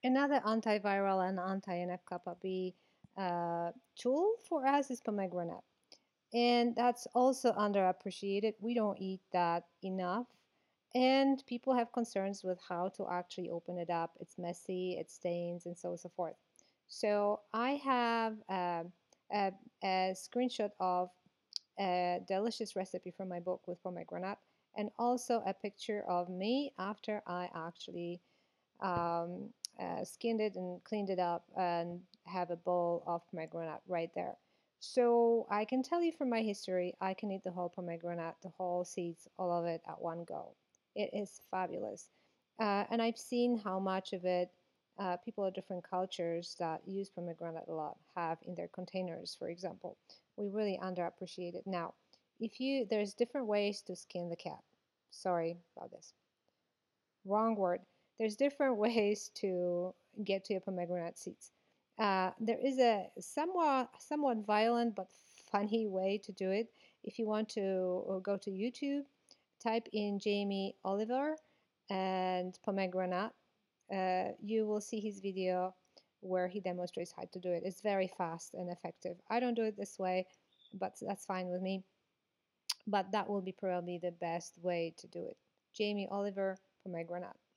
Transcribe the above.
Another antiviral and anti-NF-kappa B tool for us is pomegranate. And that's also underappreciated. We don't eat that enough. And people have concerns with how to actually open it up. It's messy, it stains, and so forth. So I have a, a screenshot of a delicious recipe from my book with pomegranate, and also a picture of me after I actually um, skinned it and cleaned it up and have a bowl of pomegranate right there. So I can tell you from my history, I can eat the whole pomegranate, the whole seeds, all of it at one go. It is fabulous. And I've seen how much of it people of different cultures that use pomegranate a lot have in their containers, for example. We really underappreciate it. Now, there's different ways to skin the cat. Sorry about this. Wrong word. There's different ways to get to your pomegranate seeds. There is a somewhat violent but funny way to do it. If you want to go to YouTube, type in Jamie Oliver and pomegranate. You will see his video where he demonstrates how to do it. It's very fast and effective. I don't do it this way, but that's fine with me. But that will be probably the best way to do it. Jamie Oliver, pomegranate.